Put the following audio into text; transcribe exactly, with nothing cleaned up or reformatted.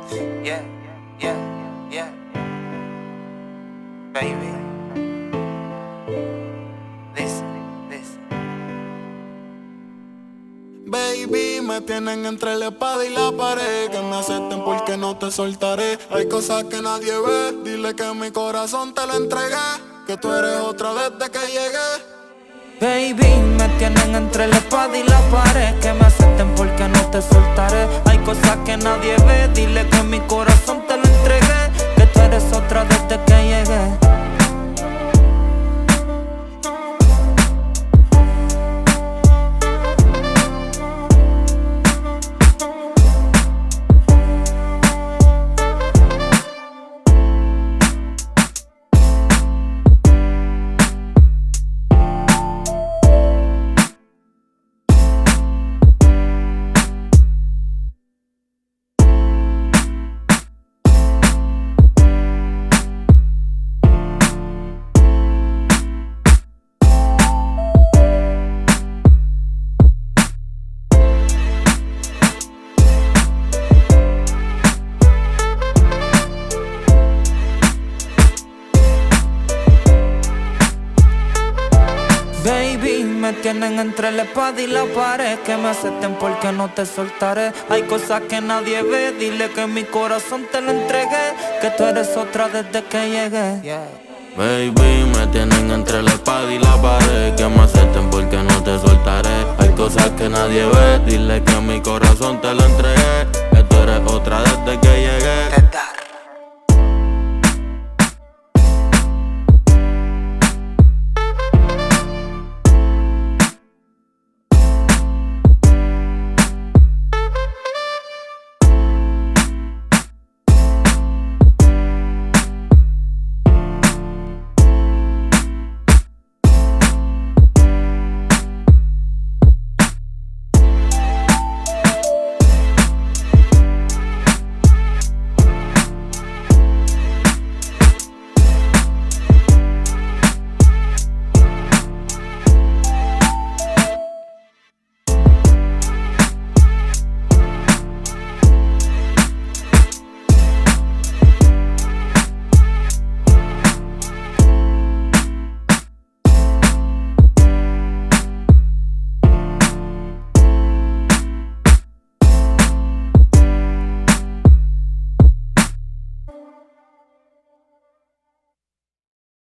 Yeah, yeah, yeah, baby. Listen, listen. Baby, me tienen entre la espada y la pared. Que me acepten porque no te soltaré. Hay cosas que nadie ve. Dile que mi corazón te lo entregué. Que tú eres otra desde que llegué. Baby, me tienen entre la espada y la pared. Que me acepten porque no te soltaré. Hay cosas que nadie ve. Dile que mi corazón te lo entregué. Que tú eres otra desde que llegué. Baby, me tienen entre la espada y la pared. Que me acepten porque no te soltaré. Hay cosas que nadie ve. Dile que mi corazón te lo entregué. Que tú eres otra desde que llegué. Yeah. Baby, me tienen entre la espada y la pared. Que me acepten porque no te soltaré. Hay cosas que nadie ve. Dile que mi corazón te lo entregué. Que tú eres